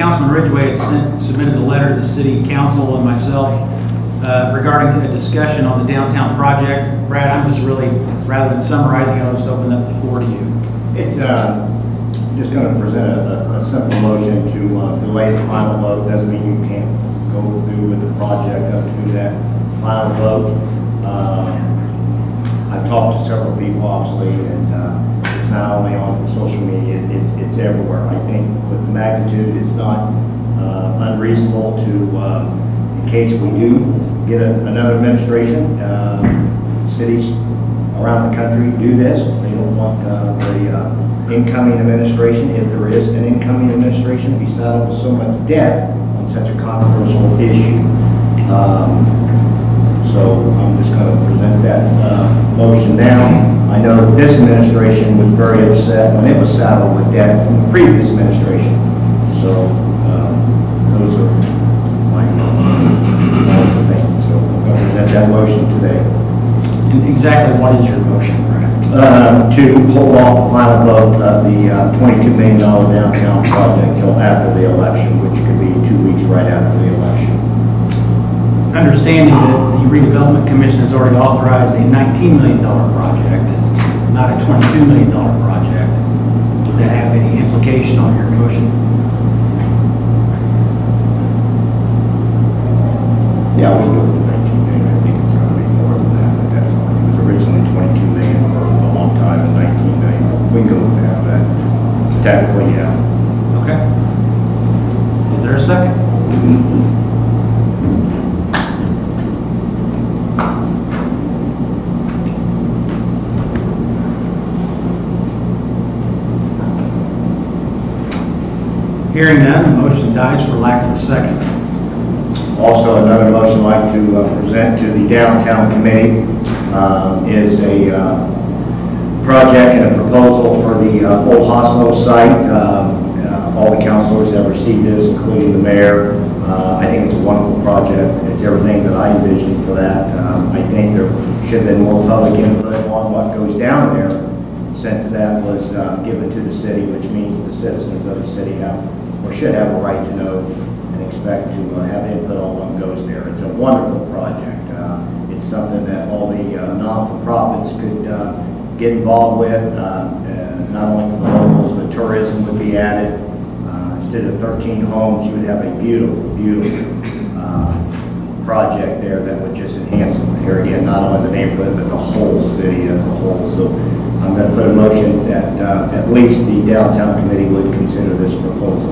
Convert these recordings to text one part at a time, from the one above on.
Councilman Ridgway had submitted a letter to the City Council and myself regarding a discussion on the downtown project. Brad, I'm just really, rather than summarizing, I'll just open up the floor to you. It's just going to present a simple motion to delay the final vote. Doesn't mean you can't go through with the project up to that final vote. I've talked to several people, obviously, and it's not only on social media, it's everywhere. I think with the magnitude, it's not unreasonable to, in case we do get another administration, cities around the country do this. They don't want the incoming administration, if there is an incoming administration, to be saddled with so much debt on such a controversial issue. So I'm just going to present that motion now. I know that this administration was very upset when it was saddled with debt from the previous administration. So those are my things. So I'm going to present that motion today. And exactly what is your motion, Brad? To hold off the final vote of the $22 million downtown project till after the election, which could be 2 weeks right after the election. Understanding that the Redevelopment Commission has already authorized a $19 million project, not a $22 million project, would that have any implication on your motion? Yeah, we go with the 19 million. I think it's going to be more than that, but that's all. It was originally 22 million for a long time and 19 million. We can go with that, but technically, yeah. Okay. Is there a second? Hearing none, the motion dies for lack of a second. Also, another motion I'd like to present to the Downtown Committee is a project and a proposal for the old hospital site. All the councilors have received this, including the mayor. I think it's a wonderful project. It's everything that I envisioned for that. I think there should have been more public input on what goes down there, since that was given to the city, which means the citizens of the city have or should have a right to know and expect to have input on what goes there. It's a wonderful project. It's something that all the non-for-profits could get involved with. Not only for the locals, but tourism would be added. Instead of 13 homes, you would have a beautiful, beautiful project there that would just enhance here again, not only the neighborhood, but the whole city as a whole. So I'm going to put a motion that at least the Downtown Committee would consider this proposal.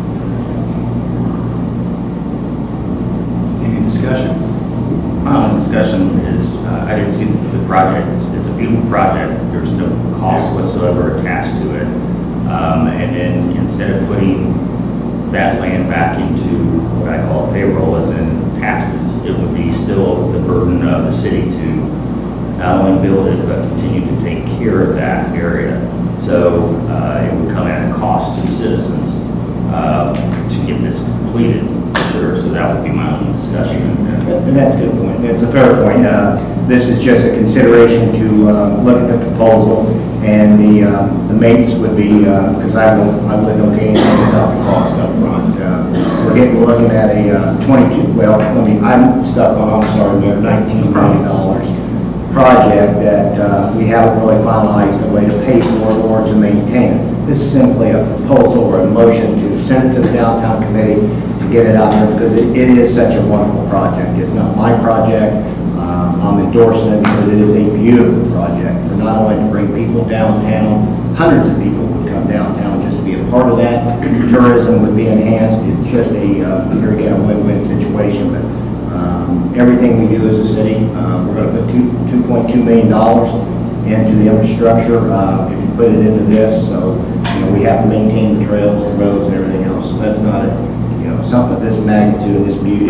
Any discussion? Discussion is, I didn't see the project. It's a beautiful project. There's no cost whatsoever attached to it. And then instead of putting that land back into what I call payroll, as in taxes, it would be still the burden of the city to not only build it, but continue to take care of that area. So it would come at a cost to the citizens to get this completed. Sure, so that would be my own discussion. And that's a good point. That's a fair point. This is just a consideration to look at the proposal, and the mates would be, because I wouldn't know anything about the cost up front. We're looking at a 22, well, I'm stuck on, I'm sorry, we have $19 million project that we haven't really finalized a way to pay for or to maintain it. This is simply a proposal or a motion to send it to the Downtown Committee to get it out there, because it is such a wonderful project. It's not my project. I'm endorsing it because it is a beautiful project for not only to bring people downtown, hundreds of people would come downtown just to be a part of that. Tourism would be enhanced. It's just here again, a win-win situation. But everything we do as a city, we're going to put $2.2 million into the infrastructure. If you put it into this, so we have to maintain the trails, the roads, and everything else. So that's not something of this magnitude and this beauty.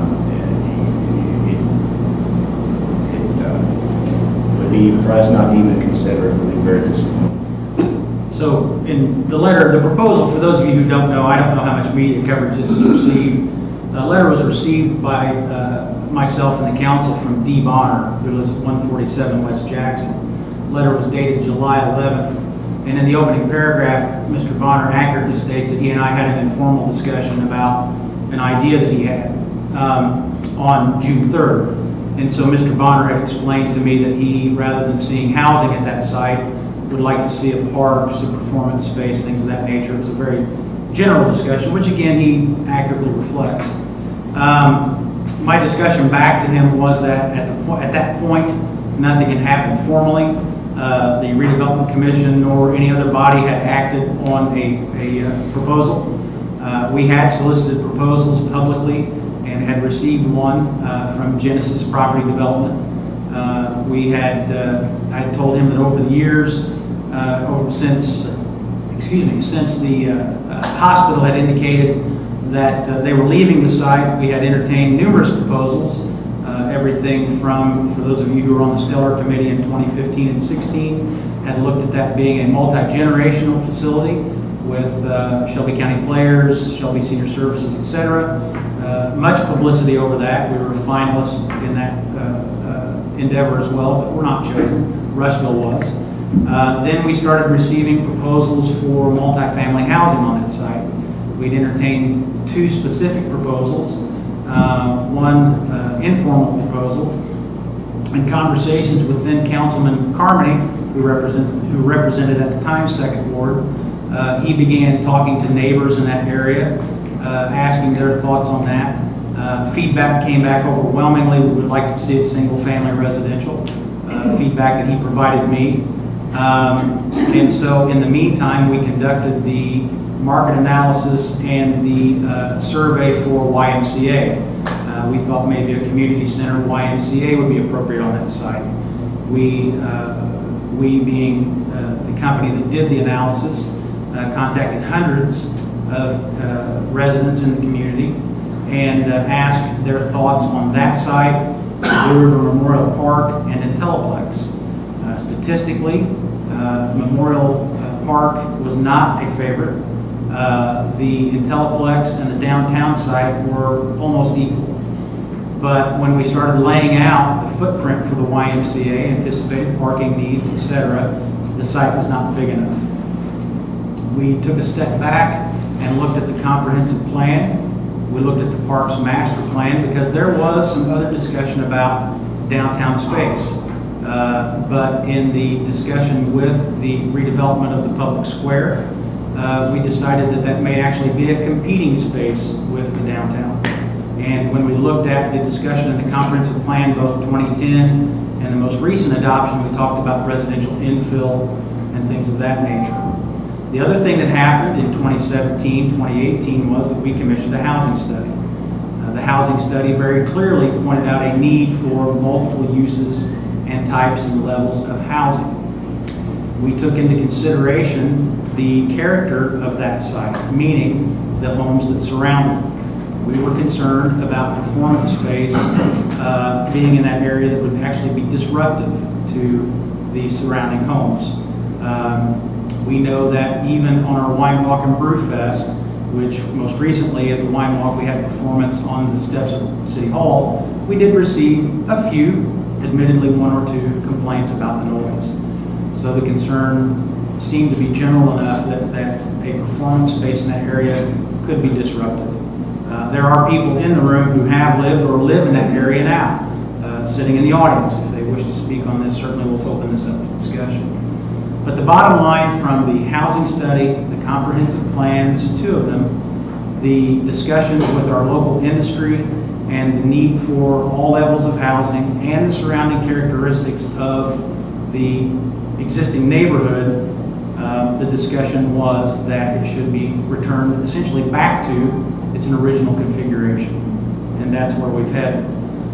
It would be for us not to even consider it. Would be very disappointing. So in the letter, the proposal, for those of you who don't know, I don't know how much media coverage this has received. The letter was received by myself and the council from Dee Bonner, who lives at 147 West Jackson. The letter was dated July 11th. And in the opening paragraph, Mr. Bonner accurately states that he and I had an informal discussion about an idea that he had on June 3rd. And so Mr. Bonner had explained to me that he, rather than seeing housing at that site, would like to see a park, some performance space, things of that nature. It was a very general discussion, which again he accurately reflects. My discussion back to him was that at that point, nothing had happened formally. The Redevelopment Commission nor any other body had acted on a proposal. We had solicited proposals publicly and had received one from Genesis Property Development. I had told him that over the years, since the hospital had indicated that they were leaving the site, we had entertained numerous proposals. Everything from, for those of you who were on the Stellar Committee in 2015 and 16, had looked at that being a multi-generational facility with Shelby County Players, Shelby Senior Services, etc. Much publicity over that. We were finalists in that endeavor as well, but we're not chosen. Rushville was. Then we started receiving proposals for multifamily housing on that site. We'd entertained two specific proposals, one informal proposal. In conversations with then Councilman Carmody, who represented at the time 2nd Ward, he began talking to neighbors in that area, asking their thoughts on that. Feedback came back overwhelmingly. We would like to see it single-family residential. Feedback that he provided me. And so in the meantime, we conducted the market analysis and the survey for YMCA. We thought maybe a community center YMCA would be appropriate on that site. We being the company that did the analysis, contacted hundreds of residents in the community and asked their thoughts on that site, Blue River Memorial Park, and Intelleplex. Statistically, Memorial Park was not a favorite. The Intelleplex and the downtown site were almost equal. But when we started laying out the footprint for the YMCA, anticipated parking needs, etc., the site was not big enough. We took a step back and looked at the comprehensive plan. We looked at the park's master plan because there was some other discussion about downtown space. But in the discussion with the redevelopment of the public square, we decided that that may actually be a competing space with the downtown. And when we looked at the discussion in the comprehensive plan, both 2010 and the most recent adoption, we talked about residential infill and things of that nature. The other thing that happened in 2017, 2018 was that we commissioned a housing study. The housing study very clearly pointed out a need for multiple uses and types and levels of housing. We took into consideration the character of that site, meaning the homes that surround it. We were concerned about performance space being in that area that would actually be disruptive to the surrounding homes. We know that even on our Wine Walk and Brew Fest, which most recently at the Wine Walk we had performance on the steps of City Hall, we did receive a few, admittedly one or two, complaints about the noise. So the concern seemed to be general enough that a performance space in that area could be disruptive. There are people in the room who have lived or live in that area now, sitting in the audience. If they wish to speak on this, certainly we'll open this up to discussion. But the bottom line from the housing study, the comprehensive plans, two of them, the discussions with our local industry and the need for all levels of housing and the surrounding characteristics of the existing neighborhood, the discussion was that it should be returned essentially back to its original configuration. And that's where we've headed.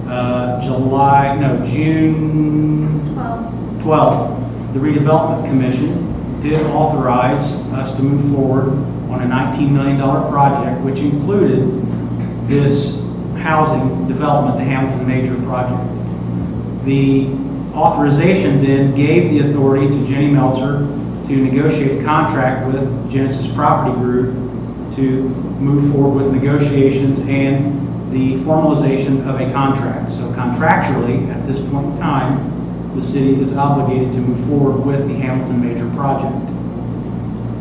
June 12th, the Redevelopment Commission did authorize us to move forward on a $19 million project, which included this housing development, the Hamilton Major project. The authorization then gave the authority to Jenny Meltzer to negotiate a contract with Genesis Property Group to move forward with negotiations and the formalization of a contract. So contractually, at this point in time, the city is obligated to move forward with the Hamilton Major project.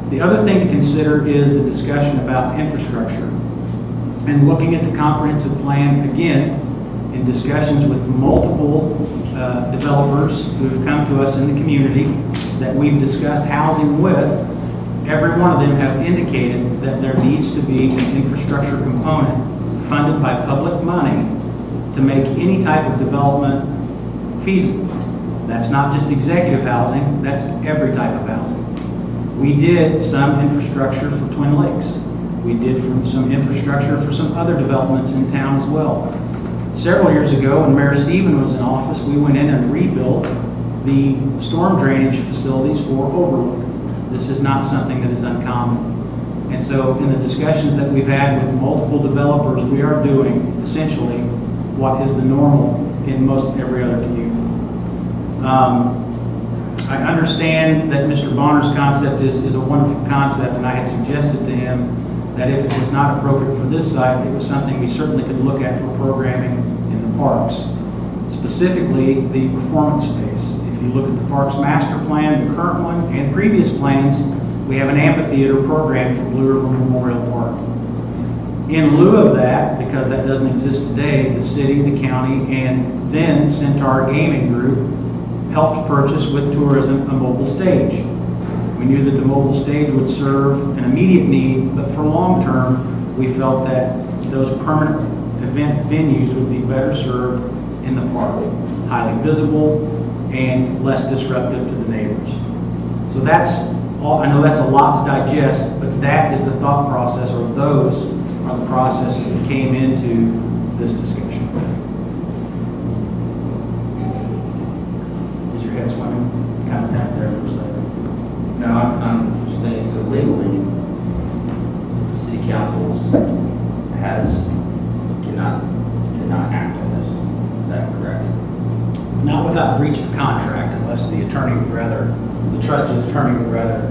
The other thing to consider is the discussion about infrastructure and looking at the comprehensive plan again in discussions with multiple developers who have come to us in the community that we've discussed housing with. Every one of them have indicated that there needs to be an infrastructure component funded by public money to make any type of development feasible. That's not just executive housing, that's every type of housing. We did some infrastructure for Twin Lakes. We did some infrastructure for some other developments in town as well. Several years ago, when Mayor Stephen was in office, we went in and rebuilt the storm drainage facilities for Overlook. This is not something that is uncommon. And so in the discussions that we've had with multiple developers, we are doing essentially what is the normal in most every other community. I understand that Mr. Bonner's concept is a wonderful concept, and I had suggested to him that if it was not appropriate for this site, it was something we certainly could look at for programming in the parks. Specifically, the performance space. If you look at the Parks Master Plan, the current one, and previous plans, we have an amphitheater program for Blue River Memorial Park. In lieu of that, because that doesn't exist today, the city, the county, and then Centaur Gaming Group helped purchase with tourism a mobile stage. We knew that the mobile stage would serve an immediate need, but for long term, we felt that those permanent event venues would be better served in the park, highly visible and less disruptive to the neighbors. So that's all. I know that's a lot to digest, but that is the thought process, or those are the processes that came into this discussion. Is your head swimming? Kind of down there for a second. No, I'm just thinking, so legally, the city councils cannot act on this. Is that correct? Not without breach of contract, unless the trusted attorney would rather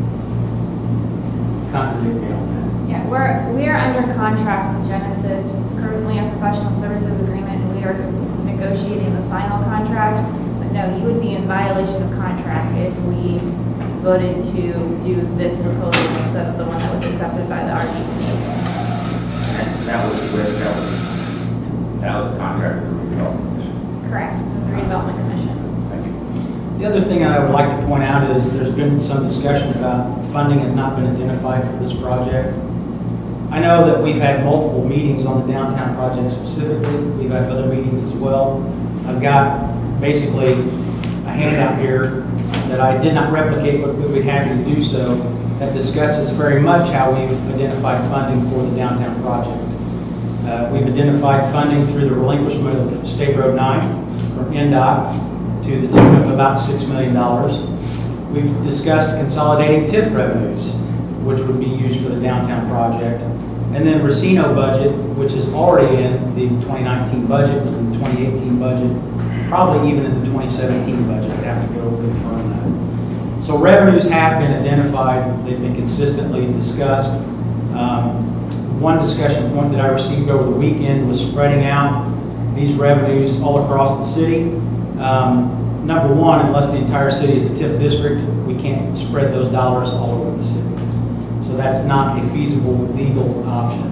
contradict me on that. Yeah, we are under contract with Genesis. It's currently a professional services agreement, and we are negotiating the final contract. But no, you would be in violation of contract if we voted to do this proposal instead of the one that was accepted by the RDC. And that was a contract with the redevelopment commission. Correct, with the redevelopment commission. The other thing I would like to point out is there's been some discussion about funding has not been identified for this project. I know that we've had multiple meetings on the downtown project specifically. We've had other meetings as well. I've got basically a handout here that I did not replicate, but we'd be happy to do so, that discusses very much how we've identified funding for the downtown project. We've identified funding through the relinquishment of State Road 9 from NDOT to the tune of about $6 million. We've discussed consolidating TIF revenues, which would be used for the downtown project. And then Racino budget, which is already in the 2019 budget, was in the 2018 budget, probably even in the 2017 budget. I'd have to go confirm that. So revenues have been identified. They've been consistently discussed. One discussion point that I received over the weekend was spreading out these revenues all across the city. Number one, unless the entire city is a TIF district, we can't spread those dollars all over the city. So that's not a feasible legal option.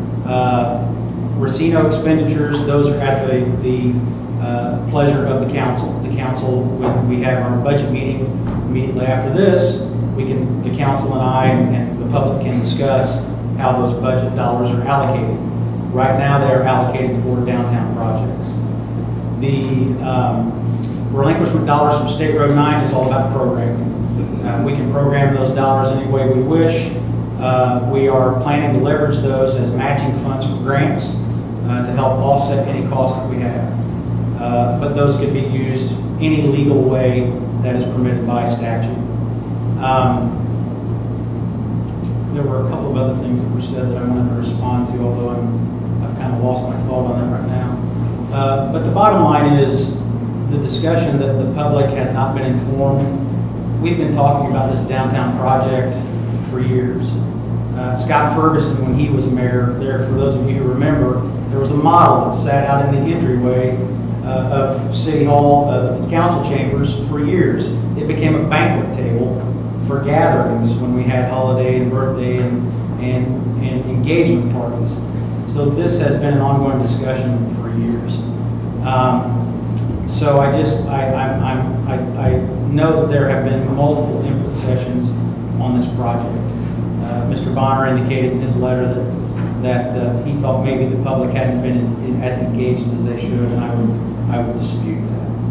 Racino expenditures, those are at the pleasure of the council. The council, when we have our budget meeting immediately after this, the council and I and the public can discuss how those budget dollars are allocated. Right now, they are allocated for downtown projects. The relinquishment dollars from State Road 9 is all about programming. We can program those dollars any way we wish. We are planning to leverage those as matching funds for grants to help offset any costs that we have. But those could be used any legal way that is permitted by statute. There were a couple of other things that were said that I wanted to respond to, although I've kind of lost my thought on that right now. But the bottom line is the discussion that the public has not been informed. We've been talking about this downtown project for years. Scott Ferguson, when he was mayor there, for those of you who remember, there was a model that sat out in the entryway of City Hall, the council chambers for years. It became a banquet table for gatherings when we had holiday and birthday and engagement parties. So this has been an ongoing discussion for years. So I know that there have been multiple input sessions on this project. Mr. Bonner indicated in his letter that he thought maybe the public hadn't been as engaged as they should, and I would dispute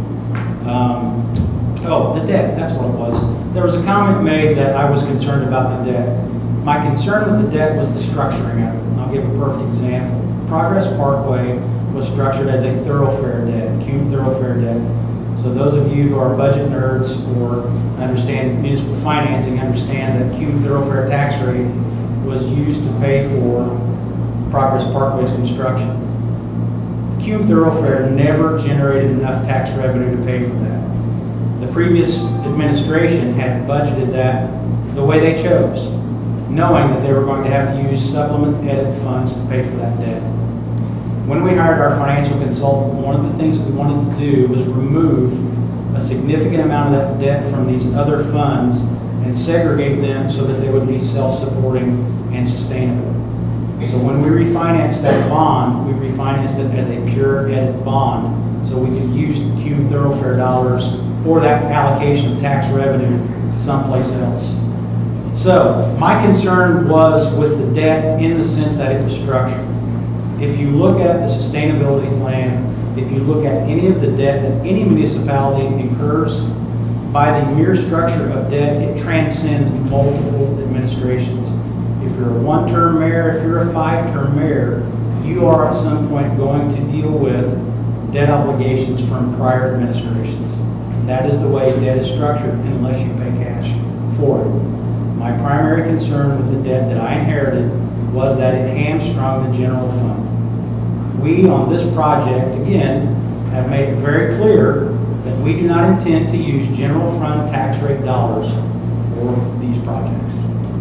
that. The debt, that's what it was. There was a comment made that I was concerned about the debt. My concern with the debt was the structuring of it. And I'll give a perfect example. Progress Parkway was structured as a thoroughfare debt, cube thoroughfare debt. So those of you who are budget nerds or understand municipal financing understand that cube thoroughfare tax rate was used to pay for Progress Parkway's construction. Cube thoroughfare never generated enough tax revenue to pay for that. The previous administration had budgeted that the way they chose, knowing that they were going to have to use supplement edit funds to pay for that debt. When we hired our financial consultant, one of the things that we wanted to do was remove a significant amount of that debt from these other funds and segregate them so that they would be self-supporting and sustainable. So when we refinanced that bond, we refinanced it as a pure edit bond so we could use the cube thoroughfare dollars for that allocation of tax revenue someplace else. So my concern was with the debt in the sense that it was structured. If you look at the sustainability plan, if you look at any of the debt that any municipality incurs, by the mere structure of debt, it transcends multiple administrations. If you're a one-term mayor, if you're a five-term mayor, you are at some point going to deal with debt obligations from prior administrations. That is the way debt is structured unless you pay cash for it. My primary concern with the debt that I inherited was that it hamstrung the general fund. We, on this project, again, have made it very clear that we do not intend to use general fund tax rate dollars for these projects.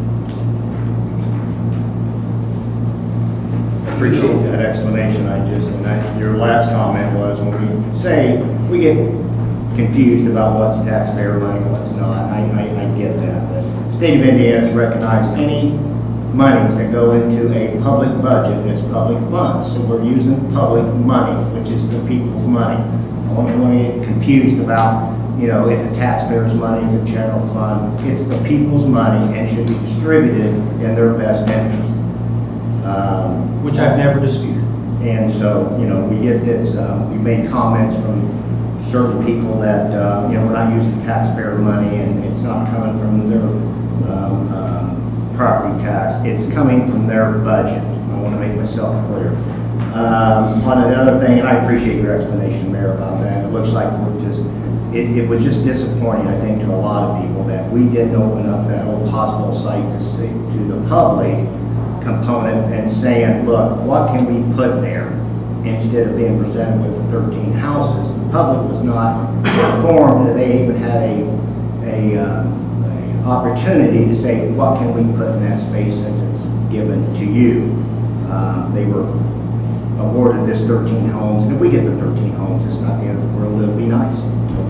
Appreciate that explanation. Your last comment was when we say we get confused about what's taxpayer money and what's not. I get that. The state of Indiana has recognized any monies that go into a public budget as public funds. So we're using public money, which is the people's money. I don't want to get confused about, is it taxpayers' money, is it general fund? It's the people's money and should be distributed in their best interest. Which I've never disputed. And so, we get this, we made comments from certain people that, we're not using taxpayer money and it's not coming from their property tax. It's coming from their budget. I want to make myself clear. On another thing, and I appreciate your explanation, Mayor, about that. It looks like it was just disappointing, I think, to a lot of people that we didn't open up that old hospital site to the public component and saying, look, what can we put there? Instead of being presented with the 13 houses, the public was not informed that they even had a opportunity to say, what can we put in that space since it's given to you? They were awarded this 13 homes, and if we get the 13 homes, it's not the end of the world. It'll be nice.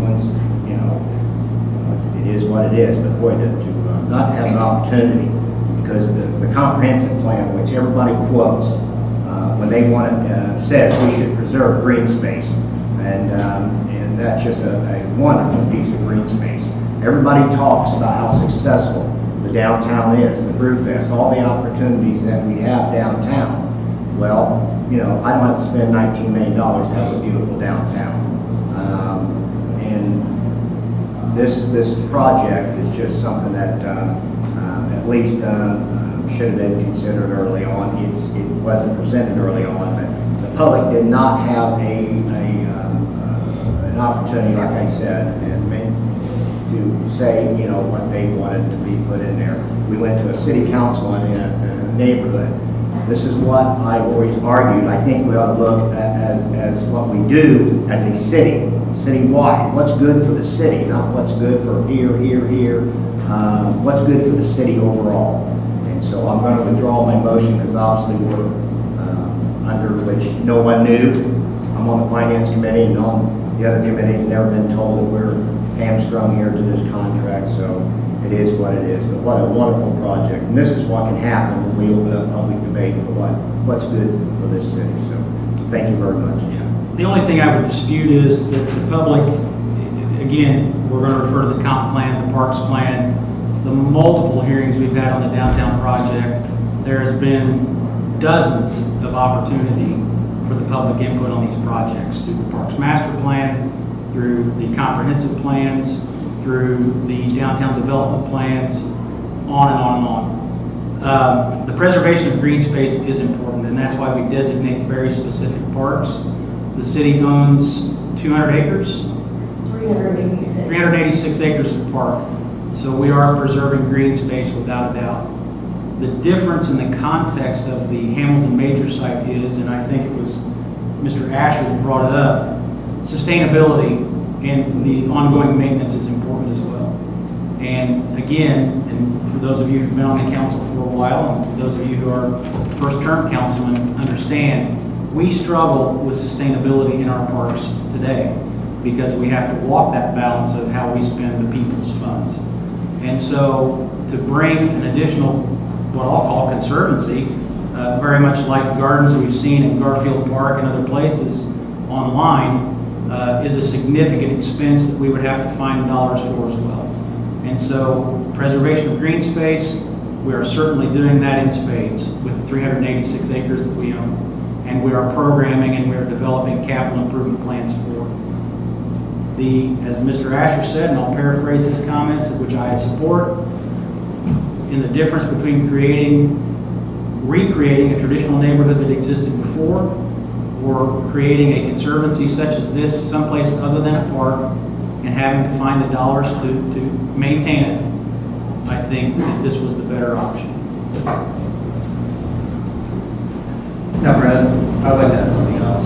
It is what it is, but boy, to not have an opportunity, because the comprehensive plan, which everybody quotes, when they want it, says we should preserve green space, and that's just a wonderful piece of green space. Everybody talks about how successful the downtown is, the Brewfest, all the opportunities that we have downtown. Well, I'd like to spend $19 million to have a beautiful downtown, and this project is just something that at least should have been considered early on. It wasn't presented early on, but the public did not have an opportunity, like I said, to say, what they wanted to be put in there. We went to a city council in a neighborhood. This is what I've always argued. I think we ought to look at as what we do as a city, citywide. What's good for the city, not what's good for here. What's good for the city overall. And so I'm going to withdraw my motion because obviously we're under which no one knew. I'm on the finance committee, and on the other committees never been told that we're hamstrung here to this contract. So it is what it is. But what a wonderful project. And this is what can happen when we open up public debate for what's good for this city. So thank you very much. Yeah. The only thing I would dispute is that the public, again, we're going to refer to the comp plan, the parks plan, the multiple hearings we've had on the downtown project. There has been dozens of opportunity for the public input on these projects through the Parks Master Plan, through the comprehensive plans, through the downtown development plans, on and on and on. The preservation of green space is important, and that's why we designate very specific parks. The city owns 200 acres? 386 acres of park. So we are preserving green space without a doubt. The difference in the context of the Hamilton Major site is, and I think it was Mr. Asher who brought it up, sustainability and the ongoing maintenance is important as well. And again, and for those of you who've been on the council for a while, and those of you who are first-term councilmen understand, we struggle with sustainability in our parks today because we have to walk that balance of how we spend the people's funds. And so to bring an additional, what I'll call conservancy, very much like gardens we've seen in Garfield Park and other places online, is a significant expense that we would have to find dollars for as well. And so preservation of green space, we are certainly doing that in spades with the 386 acres that we own. And we are programming and we are developing capital improvement plans for as Mr. Asher said, and I'll paraphrase his comments, which I support, in the difference between recreating a traditional neighborhood that existed before, or creating a conservancy such as this someplace other than a park, and having to find the dollars to maintain it. I think that this was the better option. Now, Brad, I would like to add something else.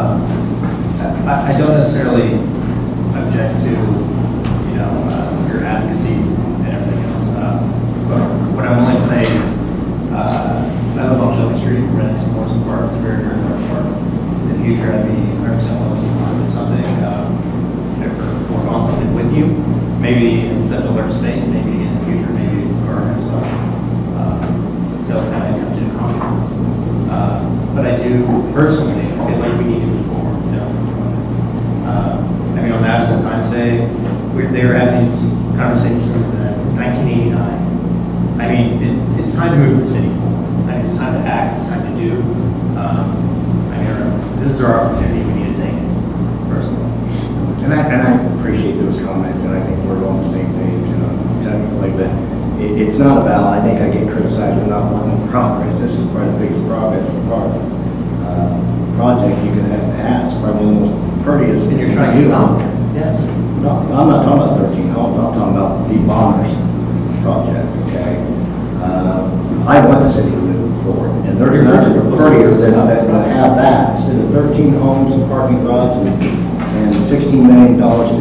I don't necessarily object to, your advocacy and everything else. But what I'm willing to say is, I live on Shelby Street, right next to Morrison Park. It's a very, very large park. In the future, I'd be 100% willing to find something, work on something with you. Maybe in such a large space, maybe in the future, maybe garden and stuff. So kind of come to a compromise. But I do personally feel like we need to move forward. I mean, on Madison Times Day, they were having these conversations in 1989. I mean, it's time to move the city forward. I mean, it's time to act. It's time to do. I mean, this is our opportunity. We need to take it, personally. And I appreciate those comments, and I think we're on the same page technically, but it's not about, I think I get criticized for not wanting progress. This is probably the biggest progress project you can have to ask, probably one of the most prettiest. And you're trying to stop it. Yes. No, I'm not talking about 13 homes, I'm talking about the Bombers project, okay? I want the city to move forward, and there's nothing prettier than to have that, instead of 13 homes and parking garage and $16 million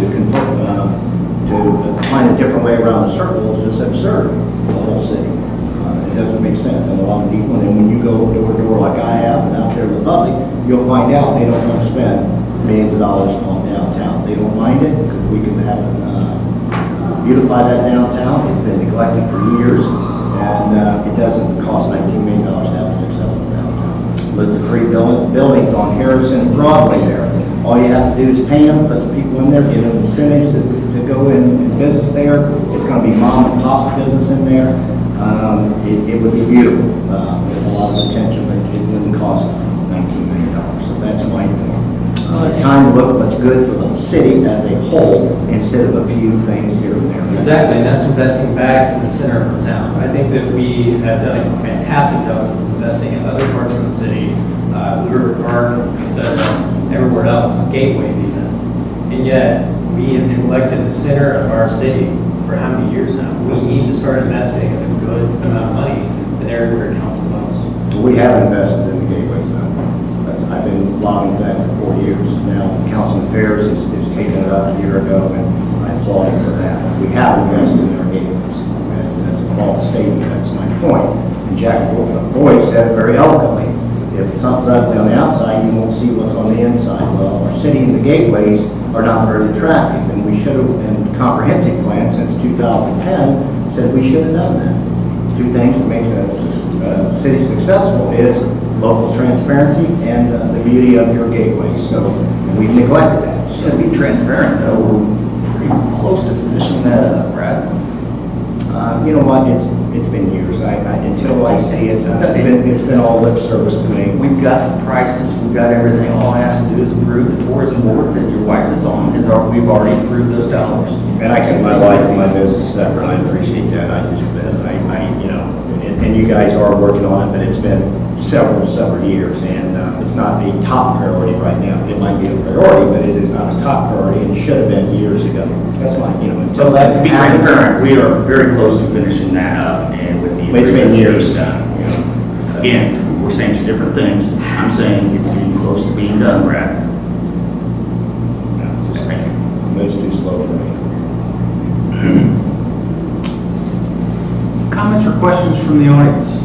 to find a different way around the circle is just absurd for the whole city. It doesn't make sense in a lot of people, and then when you go door to door like I have and out there in the public, you'll find out they don't want to spend millions of dollars on downtown. They don't mind it because we can have beautify that downtown. It's been neglected for years, and it doesn't cost $19 million to have a successful downtown. Look at the 3 buildings on Harrison and Broadway there. All you have to do is paint them, put some people in there, give them incentives to go in business there. It's going to be mom and pop's business in there. It would be beautiful with a lot of attention, but it wouldn't cost $19 million. So that's my point. It's time to look at what's good for the city as a whole instead of a few things here and there. Exactly, and that's investing back in the center of our town. I think that we have done a fantastic job of investing in other parts of the city, River Park, etc., everywhere else, gateways even. And yet, we have neglected the center of our city for how many years now? We need to start investing a good amount of money in areas where it counts the most. We have invested in the gateways now. I've been lobbying for that for 4 years. Now, Councilman Ferris has taken it up a year ago, and I applaud him for that. We have invested in our gateways. And that's a false statement. That's my point. And Jack Boyce said it very eloquently. If something's ugly on the outside, you won't see what's on the inside. Well, our city and the gateways are not very attractive, and we should have, in comprehensive plan since 2010, said we should have done that. Two things that makes a city successful is local transparency and the beauty of your gateways. So we've neglected that. To be transparent though, we're pretty close to finishing that up, Brad. You know what? It's been years. Until I see it, it's been all lip service to me. We've got the prices, we've got everything. All it has to do is approve the tourism board that your wife is on. We've already approved those dollars. And I keep my life and my business separate. I appreciate that. And you guys are working on it, but it's been several years, and it's not the top priority right now. It might be a priority, but it is not a top priority, and should have been years ago. That's why, until that To be happens. transparent, we are very close to finishing that up, and with the It's been agreements years. done. Again, we're saying two different things. I'm saying it's getting close to being done, Brad. No, Just saying. moves too slow for me. Comments or questions from the audience?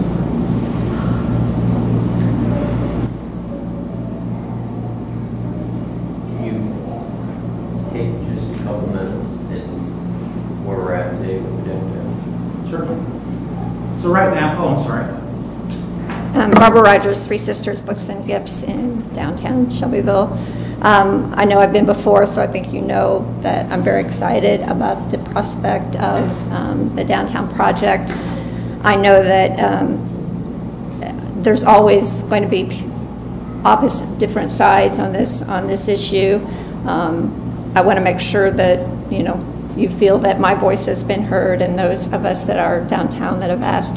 You take just a couple minutes and where we're at today with the downtown. Sure. So right now, I'm sorry. Barbara Rogers, Three Sisters Books and Gifts in downtown Shelbyville. I know I've been before, so I think you know that I'm very excited about the prospect of the downtown project. I know that there's always going to be opposite, different sides on this issue. I want to make sure that you feel that my voice has been heard, and those of us that are downtown that have asked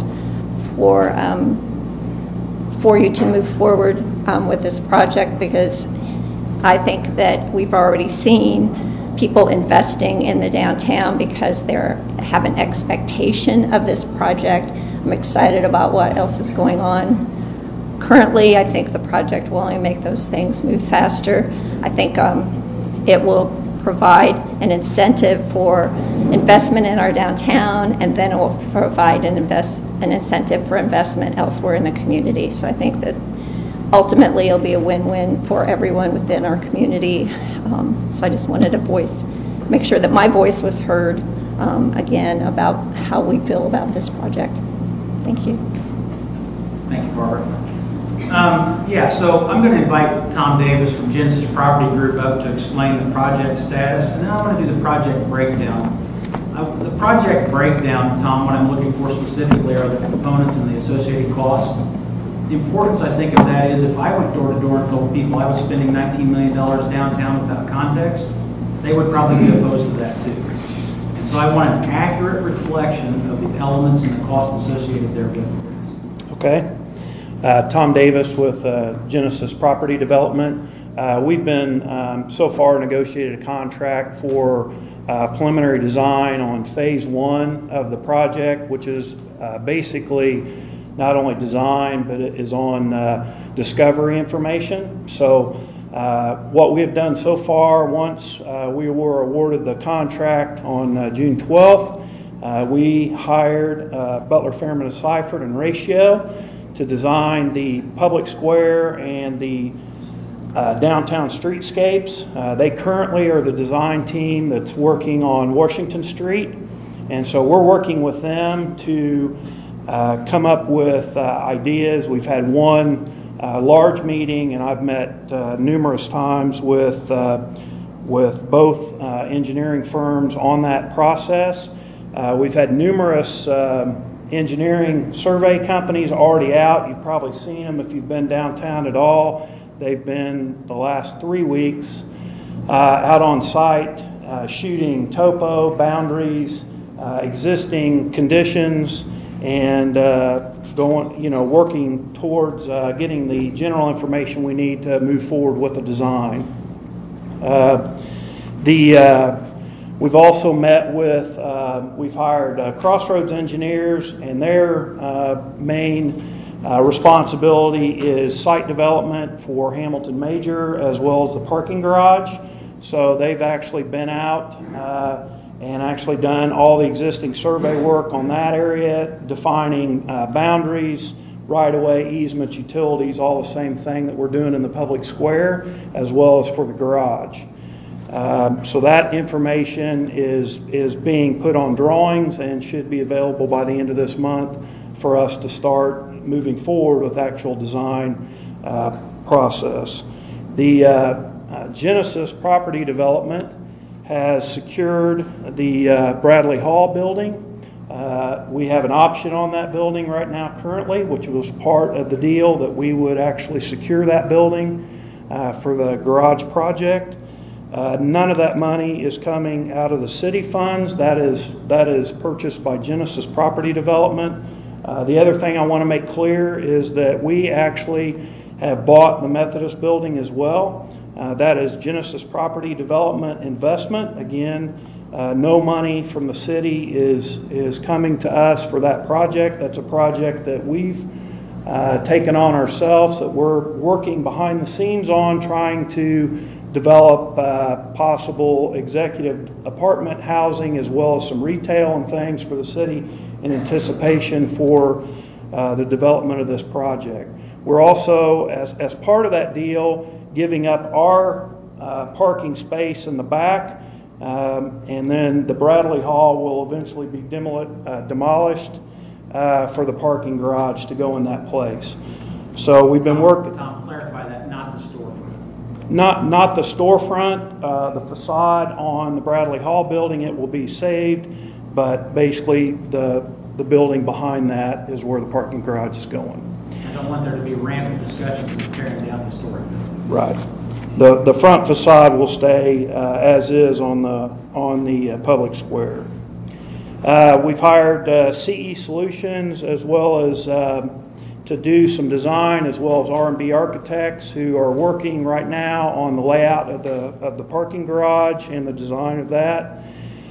for you to move forward with this project, because I think that we've already seen people investing in the downtown because they have an expectation of this project. I'm excited about what else is going on. Currently, I think the project will only make those things move faster. I think it will provide an incentive for investment in our downtown, and then it will provide an incentive for investment elsewhere in the community. So I think that ultimately it'll be a win-win for everyone within our community. So I just wanted to make sure that my voice was heard again about how we feel about this project. Thank you. Thank you, Barbara. So I'm going to invite Tom Davis from Genesis Property Group up to explain the project status, and then I want to do the project breakdown. The project breakdown, Tom, what I'm looking for specifically are the components and the associated costs. The importance, I think, of that is if I went door to door and told people I was spending $19 million downtown without context, they would probably be opposed to that too. And so I want an accurate reflection of the elements and the cost associated therewith. Okay. Tom Davis with Genesis Property Development. We've been so far negotiated a contract for preliminary design on phase 1 of the project, which is basically not only design, but it is on discovery information. So what we have done so far, once we were awarded the contract on June 12th, we hired Butler, Fairman, and Seifert and Ratio to design the public square and the downtown streetscapes. They currently are the design team that's working on Washington Street, and so we're working with them to come up with ideas. We've had one large meeting, and I've met numerous times with both engineering firms on that process. We've had numerous engineering survey companies already out. You've probably seen them if you've been downtown at all. They've been the last 3 weeks out on site shooting topo, boundaries, existing conditions, and working towards getting the general information we need to move forward with the design. We've also met with, we've hired Crossroads Engineers, and their main responsibility is site development for Hamilton Major as well as the parking garage. So they've actually been out and actually done all the existing survey work on that area, defining boundaries, right-of-way, easements, utilities, all the same thing that we're doing in the public square, as well as for the garage. So that information is being put on drawings and should be available by the end of this month for us to start moving forward with actual design process. The Genesis Property Development has secured the Bradley Hall building. We have an option on that building right now currently, which was part of the deal that we would actually secure that building for the garage project. None of that money is coming out of the city funds. That is purchased by Genesis Property Development. The other thing I want to make clear is that we actually have bought the Methodist building as well. That is Genesis Property Development investment. Again, no money from the city is coming to us for that project. That's a project that we've taken on ourselves, that we're working behind the scenes on, trying to develop possible executive apartment housing as well as some retail and things for the city in anticipation for the development of this project. We're also, as part of that deal, giving up our parking space in the back, and then the Bradley Hall will eventually be demolished for the parking garage to go in that place. So we've been working. Tom, clarify that, not the storefront. Not the storefront, the facade on the Bradley Hall building, it will be saved, but basically the building behind that is where the parking garage is going. I don't want there to be rampant discussions of tearing down historic buildings. Right. The front facade will stay as is on the public square. We've hired CE Solutions as well as to do some design, as well as R&B architects who are working right now on the layout of the parking garage and the design of that.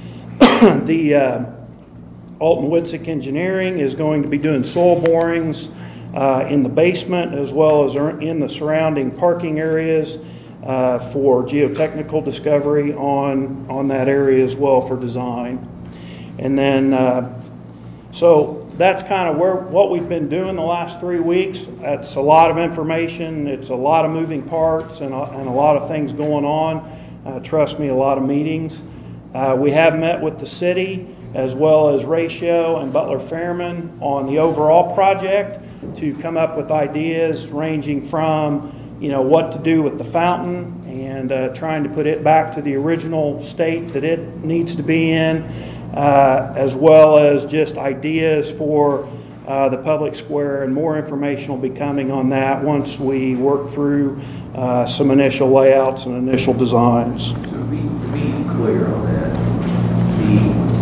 The Alton Witzik Engineering is going to be doing soil borings in the basement as well as in the surrounding parking areas for geotechnical discovery on that area as well for design. And then so that's kind of what we've been doing the last 3 weeks. That's a lot of information. It's a lot of moving parts and a lot of things going on. Trust me, a lot of meetings. We have met with the city as well as Ratio and Butler Fairman on the overall project to come up with ideas ranging from what to do with the fountain and trying to put it back to the original state that it needs to be in, as well as just ideas for the public square, and more information will be coming on that once we work through some initial layouts and initial designs. So to be clear on that, the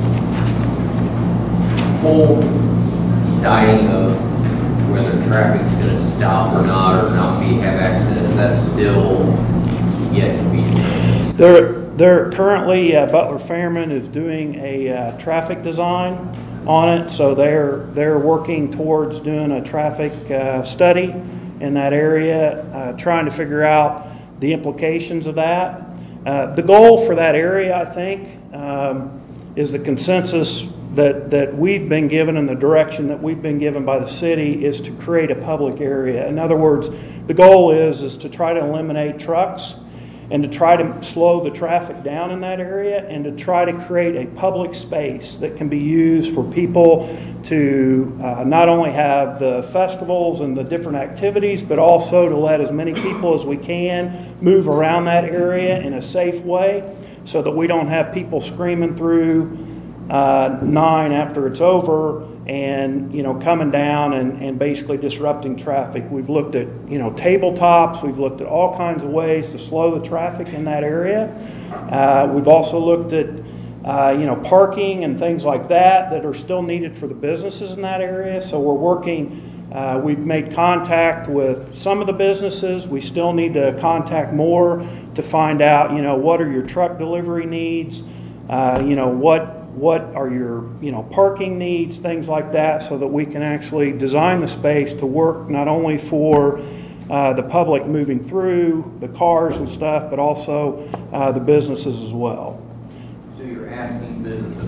whole deciding of whether traffic's going to stop or not have access, that's still yet to be determined. They're currently, Butler Fairman is doing a traffic design on it, so they're working towards doing a traffic study in that area, trying to figure out the implications of that. The goal for that area, I think, is the consensus that we've been given and the direction that we've been given by the city is to create a public area. In other words, the goal is to try to eliminate trucks and to try to slow the traffic down in that area and to try to create a public space that can be used for people to not only have the festivals and the different activities, but also to let as many people as we can move around that area in a safe way so that we don't have people screaming through 9 after it's over and coming down and basically disrupting traffic. We've looked at tabletops. We've looked at all kinds of ways to slow the traffic in that area. We've also looked at parking and things like that are still needed for the businesses in that area. So we're working. We've made contact with some of the businesses. We still need to contact more to find out what are your truck delivery needs. What are your parking needs, things like that, so that we can actually design the space to work not only for the public moving through, the cars and stuff, but also the businesses as well. So you're asking businesses?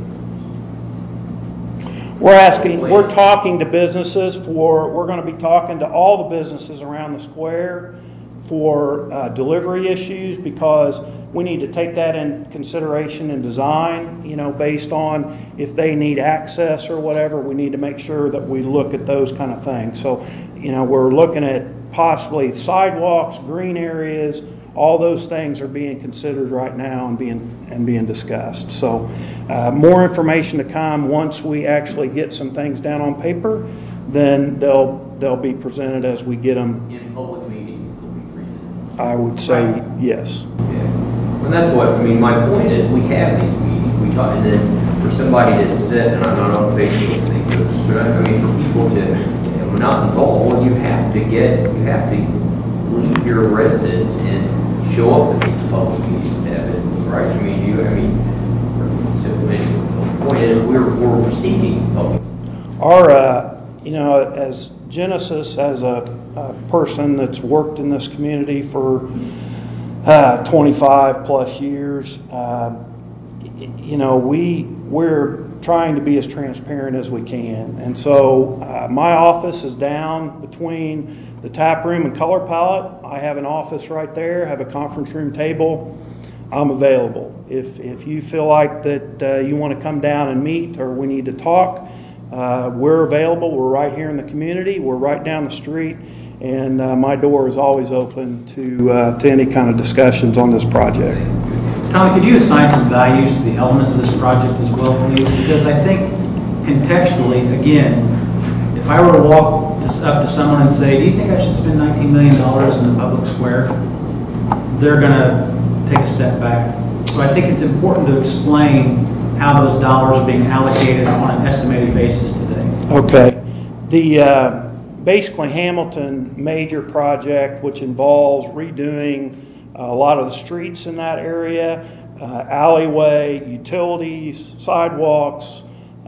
We're talking to businesses we're going to be talking to all the businesses around the square for delivery issues, because we need to take that in consideration in design, based on if they need access or whatever. We need to make sure that we look at those kind of things. So, we're looking at possibly sidewalks, green areas, all those things are being considered right now and being discussed. So more information to come once we actually get some things down on paper. Then they'll be presented as we get them. In public meetings, they'll be presented. I would say yes. Yeah. And that's what, my point is, we have these meetings, we talk, and then for somebody to sit, and I'm not on Facebook things, but for people to, not involved, well, you have to leave your residence and show up at these public meetings to have it, right? So the point is, we're seeking public. Our, as Genesis, as a person that's worked in this community for 25 plus years, we're trying to be as transparent as we can. And so my office is down between the tap room and color palette. I have an office right there, have a conference room table. I'm available. If you feel like that you want to come down and meet, or we need to talk, we're available. We're right here in the community. We're right down the street. And my door is always open to any kind of discussions on this project. Tommy, could you assign some values to the elements of this project as well, please? Because I think contextually, again, if I were to walk up to someone and say, do you think I should spend $19 million in the public square? They're going to take a step back. So I think it's important to explain how those dollars are being allocated on an estimated basis today. Okay. The basically Hamilton major project, which involves redoing a lot of the streets in that area, alleyway, utilities, sidewalks,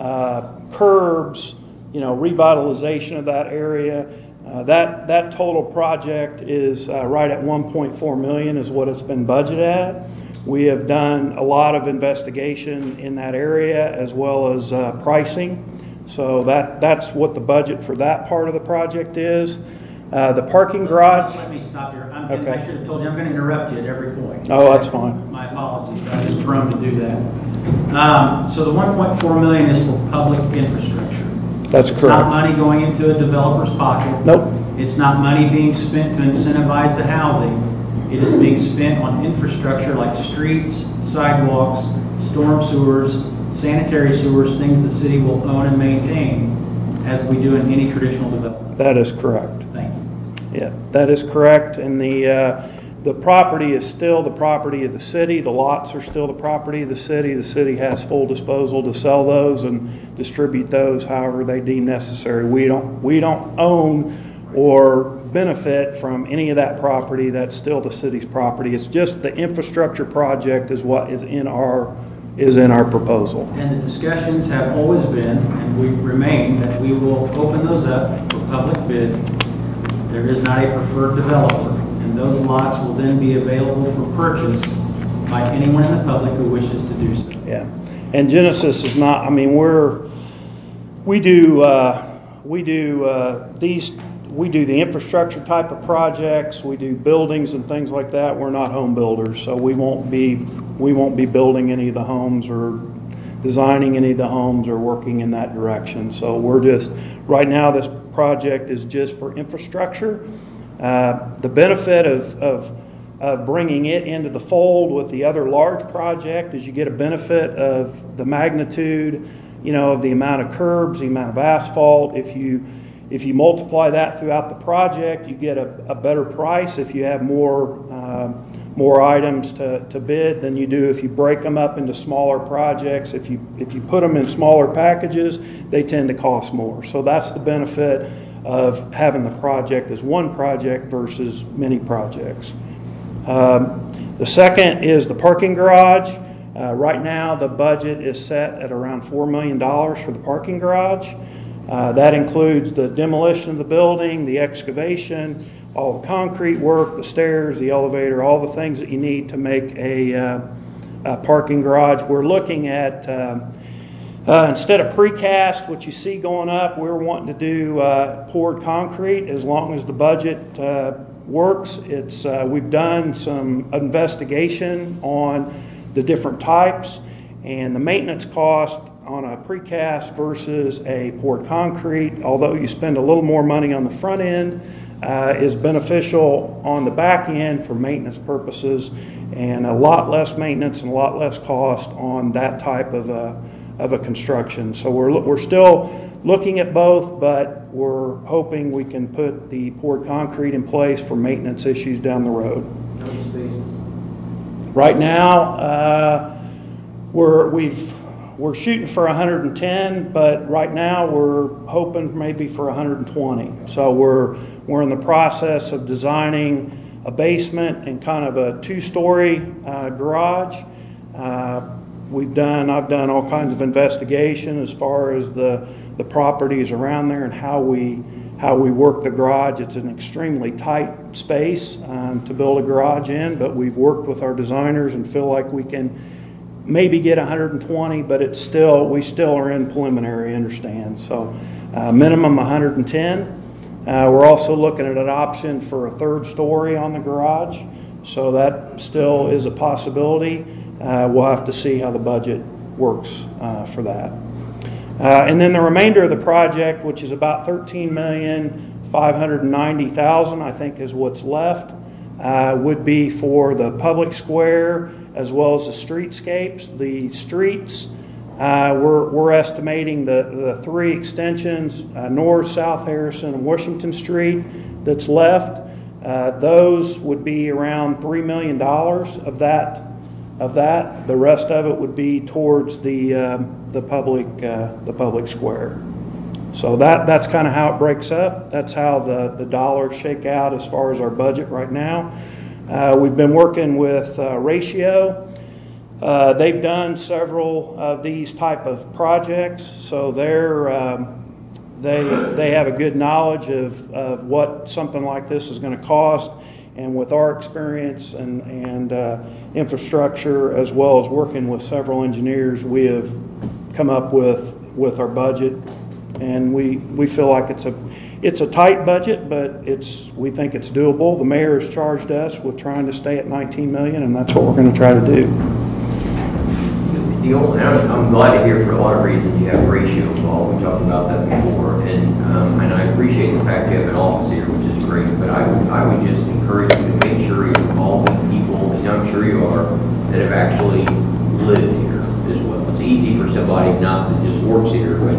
curbs, revitalization of that area. That total project is right at $1.4 million is what it's been budgeted at. We have done a lot of investigation in that area as well as pricing. So that's what the budget for that part of the project is. The parking garage. Let me stop here. Okay. I should have told you I'm going to interrupt you at every point. Oh, that's fine. My apologies. I was prone to do that. So the $1.4 million is for public infrastructure. That's correct. It's not money going into a developer's pocket. Nope. It's not money being spent to incentivize the housing. It is being spent on infrastructure like streets, sidewalks, storm sewers, sanitary sewers, things the city will own and maintain as we do in any traditional development. That is correct. Thank you. Yeah, that is correct. And the property is still the property of the city. The lots are still the property of the city. The city has full disposal to sell those and distribute those however they deem necessary. We don't own or benefit from any of that property. That's still the city's property. It's just the infrastructure project is what is in our proposal. And the discussions have always been, and we remain, that we will open those up for public bid. There is not a preferred developer, and those lots will then be available for purchase by anyone in the public who wishes to do so. Yeah, and Genesis is not. We do the infrastructure type of projects. We do buildings and things like that. We're not home builders, so we won't be building any of the homes or designing any of the homes or working in that direction. So we're just right now. This project is just for infrastructure. The benefit of bringing it into the fold with the other large project is you get a benefit of the magnitude, of the amount of curbs, the amount of asphalt. If you multiply that throughout the project, you get a better price if you have more items to bid than you do if you break them up into smaller projects. If you put them in smaller packages, they tend to cost more. So that's the benefit of having the project as one project versus many projects. The second is the parking garage. Right now, the budget is set at around $4 million for the parking garage. That includes the demolition of the building, the excavation, all the concrete work, the stairs, the elevator, all the things that you need to make a parking garage. We're looking at, instead of precast, what you see going up, we're wanting to do poured concrete as long as the budget works. We've done some investigation on the different types, and the maintenance cost on a precast versus a poured concrete, although you spend a little more money on the front end, is beneficial on the back end for maintenance purposes, and a lot less maintenance and a lot less cost on that type of a construction. So we're still looking at both, but we're hoping we can put the poured concrete in place for maintenance issues down the road. Right now, we're shooting for 110, but right now we're hoping maybe for 120. So we're in the process of designing a basement and kind of a two-story garage. I've done all kinds of investigation as far as the properties around there and how we work the garage. It's an extremely tight space to build a garage in, but we've worked with our designers and feel like we can maybe get 120, but we still are in preliminary, understand. So minimum 110. We're also looking at an option for a third story on the garage, so that still is a possibility. We'll have to see how the budget works for that. And then the remainder of the project, which is about $13,590,000, I think is what's left, would be for the public square as well as the streetscapes. The streets, we're estimating the three extensions, North, South Harrison, and Washington Street, that's left. Those would be around $3 million of that. The rest of it would be towards the public square. So that's kind of how it breaks up. That's how the dollars shake out as far as our budget right now. We've been working with Ratio. They've done several of these type of projects, so they have a good knowledge of what something like this is going to cost. And with our experience and infrastructure, as well as working with several engineers, we have come up with our budget, and we feel like it's a tight budget, but we think it's doable. The mayor has charged us with trying to stay at 19 million, and that's what we're going to try to do. I'm glad to hear for a lot of reasons you have Ratio involved. We talked about that before, and I appreciate the fact you have an office here, which is great. But I would just encourage you to make sure you're involving people, and I'm sure you are, that have actually lived here as well. It's easy for somebody not that just works here, but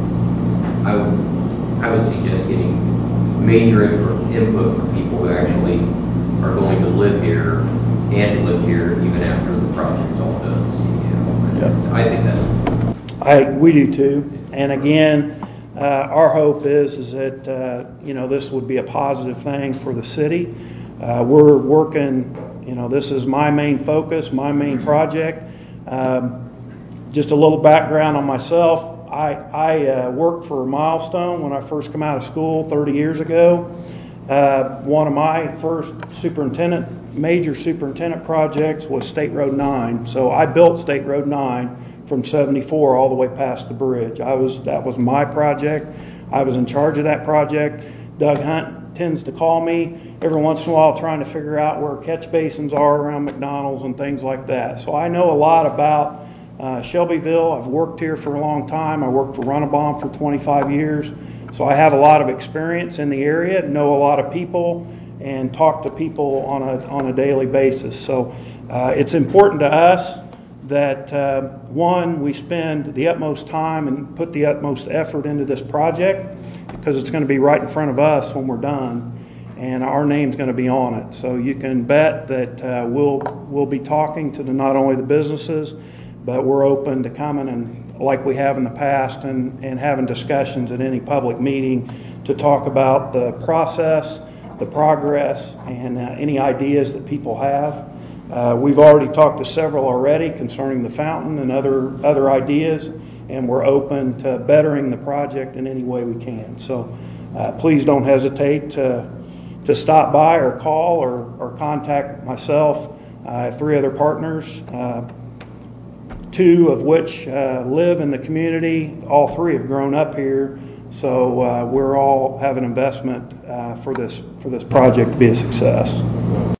I would suggest getting major input from people who actually are going to live here and live here even after the project's all done. I think that's. We do too. And again, our hope is that this would be a positive thing for the city. We're working. This is my main focus, my main project. Just a little background on myself. I worked for Milestone when I first came out of school 30 years ago. One of my first major superintendent projects was State Road 9. So I built State Road 9 from 74 all the way past the bridge. That was my project. I was in charge of that project. Doug Hunt tends to call me every once in a while trying to figure out where catch basins are around McDonald's and things like that. So I know a lot about Shelbyville. I've worked here for a long time. I worked for Runnebohm for 25 years. So I have a lot of experience in the area, know a lot of people, and talk to people on a daily basis. So it's important to us that, one, we spend the utmost time and put the utmost effort into this project, because it's going to be right in front of us when we're done, and our name's going to be on it. So you can bet that we'll be talking to not only the businesses, but we're open to coming and like we have in the past and having discussions at any public meeting to talk about the process, the progress, and any ideas that people have. We've already talked to several already concerning the fountain and other ideas, and we're open to bettering the project in any way we can. So please don't hesitate to stop by or call or contact myself. I have 3 other partners, 2 of which live in the community. All 3 have grown up here. So we're all have an investment for this project to be a success.